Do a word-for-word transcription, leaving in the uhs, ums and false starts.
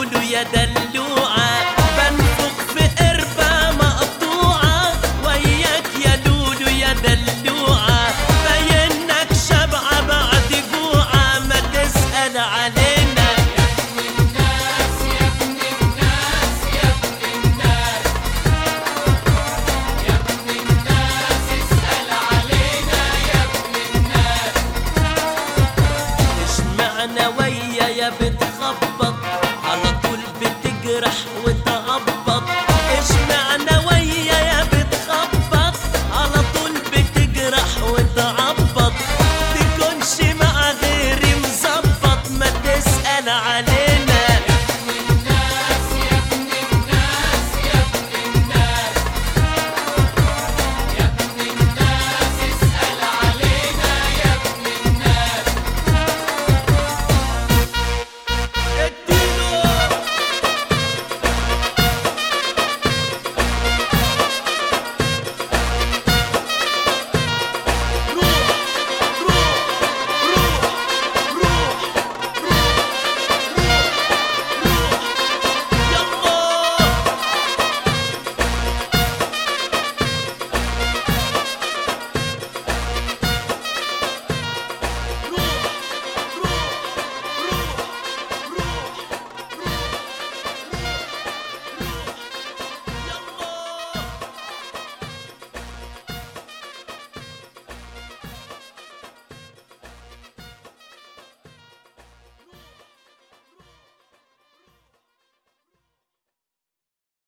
لولو يا دلوعة، بنفخ في قربة مقطوعة وياك يا لولو يا دلوعة، باينك شبعة بعد جوعة ما تسأل علينا. يا ابن الناس يا ابن الناس يا ابن الناس يا ابن الناس اسأل علينا يا ابن الناس. اشمعنى ويايا بتخبط على طول بتجرح